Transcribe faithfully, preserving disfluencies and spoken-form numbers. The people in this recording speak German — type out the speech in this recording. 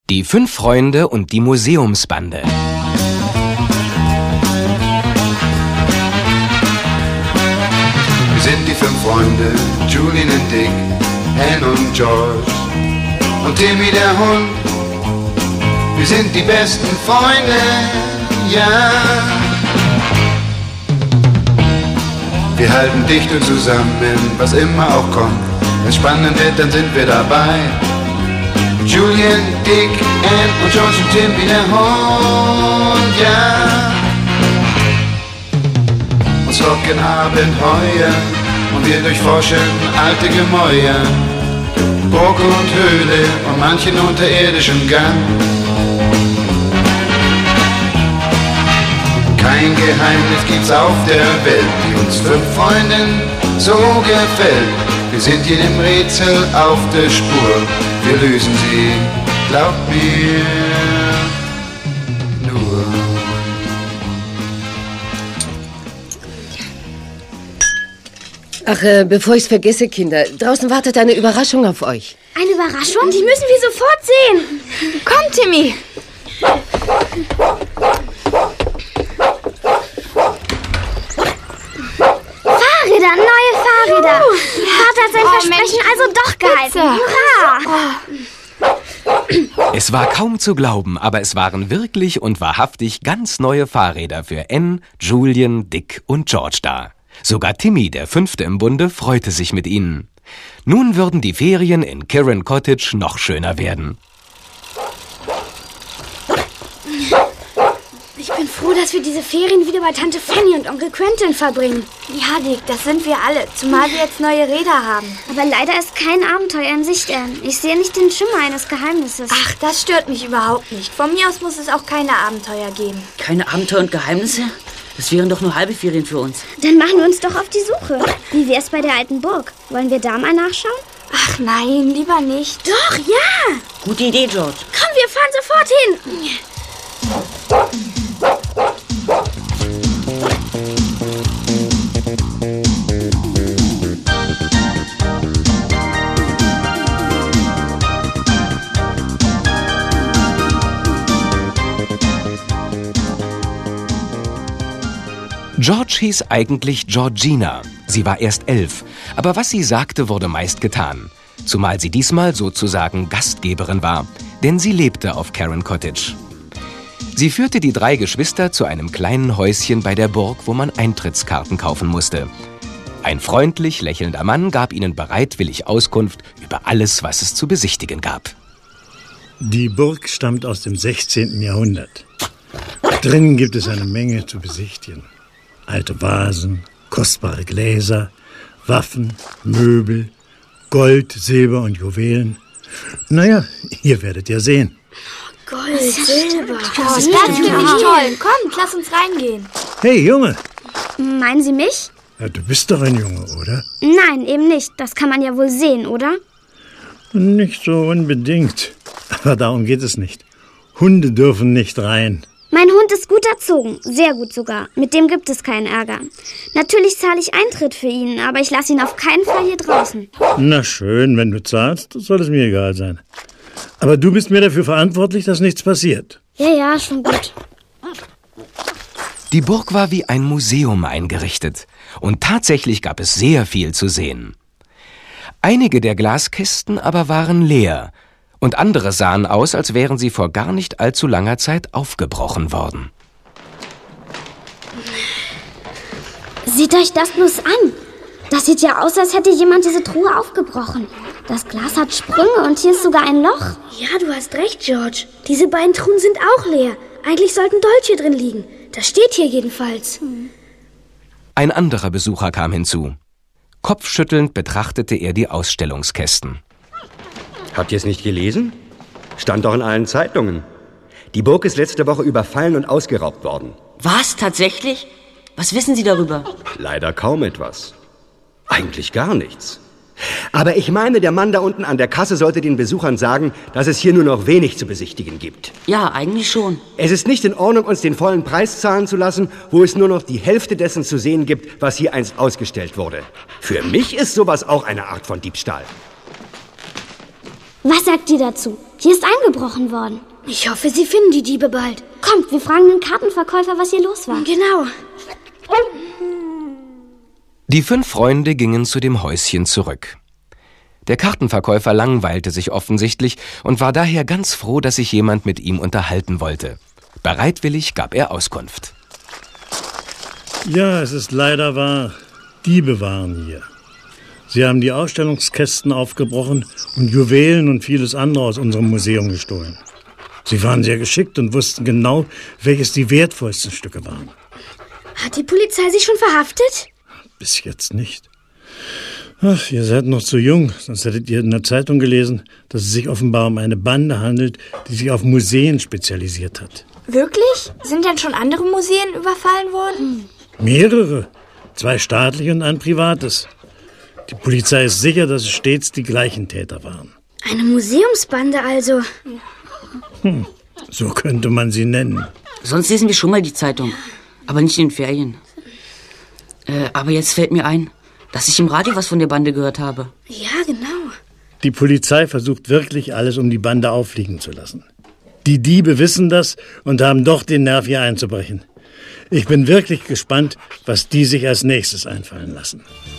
Die fünf Freunde und die Museumsbande. Wir sind die fünf Freunde, Julian und Dick, Anne und George und Timmy der Hund. Wir sind die besten Freunde, ja. Wir halten dicht und zusammen, was immer auch kommt. Wenn es spannend wird, dann sind wir dabei. Julian, Dick, Anne und George und Timmy der Hund, ja. Uns locken Abenteuer und wir durchforschen alte Gemäuer, Burg und Höhle und manchen unterirdischen Gang. Kein Geheimnis gibt's auf der Welt, die uns fünf Freunden so gefällt. Wir sind jedem Rätsel auf der Spur, wir lösen sie, glaub mir, nur. Ach, äh, bevor ich's vergesse, Kinder, draußen wartet eine Überraschung auf euch. Eine Überraschung? Die müssen wir sofort sehen. Komm, Timmy. Fahrräder, neue Fahrräder. Uh, Vater hat sein oh, Versprechen Mensch. also doch gehalten. Hurra! Es war kaum zu glauben, aber es waren wirklich und wahrhaftig ganz neue Fahrräder für Anne, Julian, Dick und George da. Sogar Timmy, der Fünfte im Bunde, freute sich mit ihnen. Nun würden die Ferien in Kirin Cottage noch schöner werden. Ich bin froh, dass wir diese Ferien wieder bei Tante Fanny und Onkel Quentin verbringen. Ja, Dick, das sind wir alle, zumal wir jetzt neue Räder haben. Aber leider ist kein Abenteuer in Sicht, Anne. Ich sehe nicht den Schimmer eines Geheimnisses. Ach, das stört mich überhaupt nicht. Von mir aus muss es auch keine Abenteuer geben. Keine Abenteuer und Geheimnisse? Das wären doch nur halbe Ferien für uns. Dann machen wir uns doch auf die Suche. Wie wär's bei der alten Burg? Wollen wir da mal nachschauen? Ach nein, lieber nicht. Doch, ja! Gute Idee, George. Komm, wir fahren sofort hin. George hieß eigentlich Georgina. Sie war erst elf, aber was sie sagte, wurde meist getan. Zumal sie diesmal sozusagen Gastgeberin war, denn sie lebte auf Kirin Cottage. Sie führte die drei Geschwister zu einem kleinen Häuschen bei der Burg, wo man Eintrittskarten kaufen musste. Ein freundlich lächelnder Mann gab ihnen bereitwillig Auskunft über alles, was es zu besichtigen gab. Die Burg stammt aus dem sechzehnten Jahrhundert. Drinnen gibt es eine Menge zu besichtigen. Alte Vasen, kostbare Gläser, Waffen, Möbel, Gold, Silber und Juwelen. Naja, ihr werdet ja sehen. Gold, Silber. Das ist wirklich toll. Komm, lass uns reingehen. Hey, Junge. Meinen Sie mich? Ja, du bist doch ein Junge, oder? Nein, eben nicht. Das kann man ja wohl sehen, oder? Nicht so unbedingt. Aber darum geht es nicht. Hunde dürfen nicht rein. Mein Hund ist gut erzogen, sehr gut sogar. Mit dem gibt es keinen Ärger. Natürlich zahle ich Eintritt für ihn, aber ich lasse ihn auf keinen Fall hier draußen. Na schön, wenn du zahlst, soll es mir egal sein. Aber du bist mir dafür verantwortlich, dass nichts passiert. Ja, ja, schon gut. Die Burg war wie ein Museum eingerichtet und tatsächlich gab es sehr viel zu sehen. Einige der Glaskisten aber waren leer. Und andere sahen aus, als wären sie vor gar nicht allzu langer Zeit aufgebrochen worden. Seht euch das bloß an. Das sieht ja aus, als hätte jemand diese Truhe aufgebrochen. Das Glas hat Sprünge und hier ist sogar ein Loch. Ja, du hast recht, George. Diese beiden Truhen sind auch leer. Eigentlich sollten Dolche drin liegen. Das steht hier jedenfalls. Hm. Ein anderer Besucher kam hinzu. Kopfschüttelnd betrachtete er die Ausstellungskästen. Habt ihr es nicht gelesen? Stand doch in allen Zeitungen. Die Burg ist letzte Woche überfallen und ausgeraubt worden. Was? Tatsächlich? Was wissen Sie darüber? Leider kaum etwas. Eigentlich gar nichts. Aber ich meine, der Mann da unten an der Kasse sollte den Besuchern sagen, dass es hier nur noch wenig zu besichtigen gibt. Ja, eigentlich schon. Es ist nicht in Ordnung, uns den vollen Preis zahlen zu lassen, wo es nur noch die Hälfte dessen zu sehen gibt, was hier einst ausgestellt wurde. Für mich ist sowas auch eine Art von Diebstahl. Was sagt ihr dazu? Hier ist eingebrochen worden. Ich hoffe, Sie finden die Diebe bald. Kommt, wir fragen den Kartenverkäufer, was hier los war. Genau. Die fünf Freunde gingen zu dem Häuschen zurück. Der Kartenverkäufer langweilte sich offensichtlich und war daher ganz froh, dass sich jemand mit ihm unterhalten wollte. Bereitwillig gab er Auskunft. Ja, es ist leider wahr. Diebe waren hier. Sie haben die Ausstellungskästen aufgebrochen und Juwelen und vieles andere aus unserem Museum gestohlen. Sie waren sehr geschickt und wussten genau, welches die wertvollsten Stücke waren. Hat die Polizei Sie schon verhaftet? Bis jetzt nicht. Ach, ihr seid noch zu jung, sonst hättet ihr in der Zeitung gelesen, dass es sich offenbar um eine Bande handelt, die sich auf Museen spezialisiert hat. Wirklich? Sind denn schon andere Museen überfallen worden? Mehrere. Zwei staatliche und ein privates. Die Polizei ist sicher, dass es stets die gleichen Täter waren. Eine Museumsbande also. Hm, so könnte man sie nennen. Sonst lesen wir schon mal die Zeitung, aber nicht in den Ferien. Äh, aber jetzt fällt mir ein, dass ich im Radio was von der Bande gehört habe. Ja, genau. Die Polizei versucht wirklich alles, um die Bande auffliegen zu lassen. Die Diebe wissen das und haben doch den Nerv, hier einzubrechen. Ich bin wirklich gespannt, was die sich als nächstes einfallen lassen.